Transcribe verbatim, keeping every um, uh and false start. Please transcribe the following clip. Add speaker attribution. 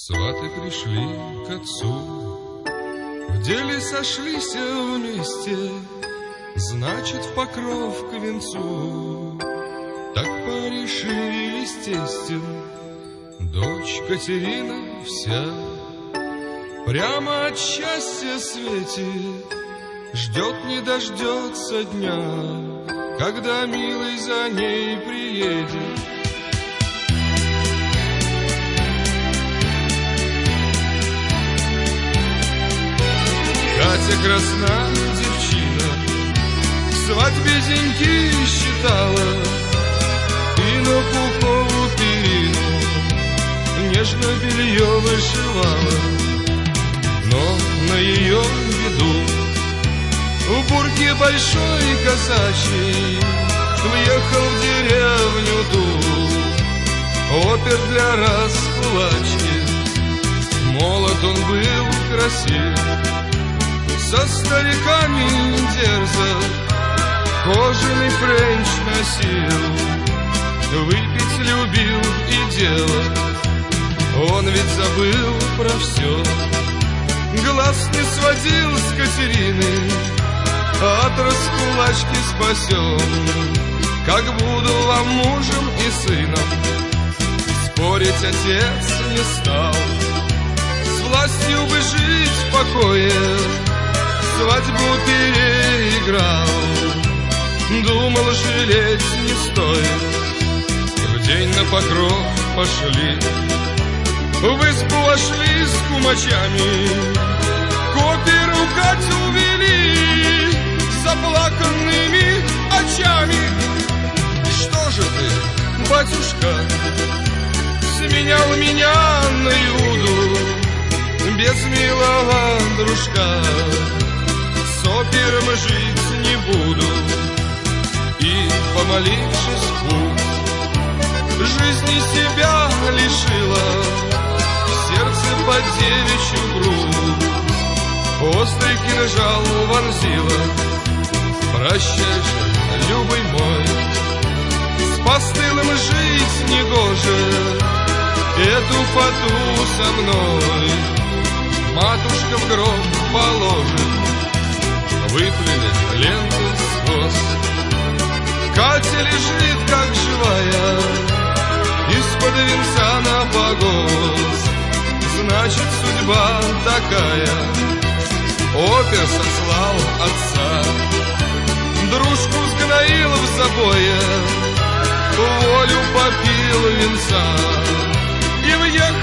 Speaker 1: Сваты пришли к отцу, в деле сошлись вместе, значит, в покров к венцу. Так порешили с тестем, дочь Катерина вся прямо от счастья светит, ждет не дождется дня, когда милый за ней приедет. Катя красна девчина, к свадьбе деньги считала, и на пуховую перину нежно белье вышивала. Но на ее виду в бурке большой казачий въехал в деревню Дуб, опер для раскулачки. Молод он был красив, со стариками дерзок, кожаный френч носил, выпить любил и делать. Он ведь забыл про все, глаз не сводил с Катерины, от раскулачки спасен. Как буду вам мужем и сыном, спорить отец не стал. С властью бы жить в покое, свадьбу переиграл. Думал, жалеть не стоит, в день на покров пошли, в избу вошли с кумачами, к оперу Катю увели заплаканными очами. Что же ты, батюшка, сменял меня на Иуду без милого дружка? С опером жить не буду. И, помолившись в путь, жизни себя лишила, в сердце под девичью грудь острый кинжал вонзила. Прощай же, любый мой, с постылым жить негоже, эту фату со мной матушка в гроб положит. Выплели ленты сквозь, Катя лежит как живая, из-под венца на погост, значит, судьба такая. Опер сослал отца, дружку сгноил в забое, волю попил венца и въехал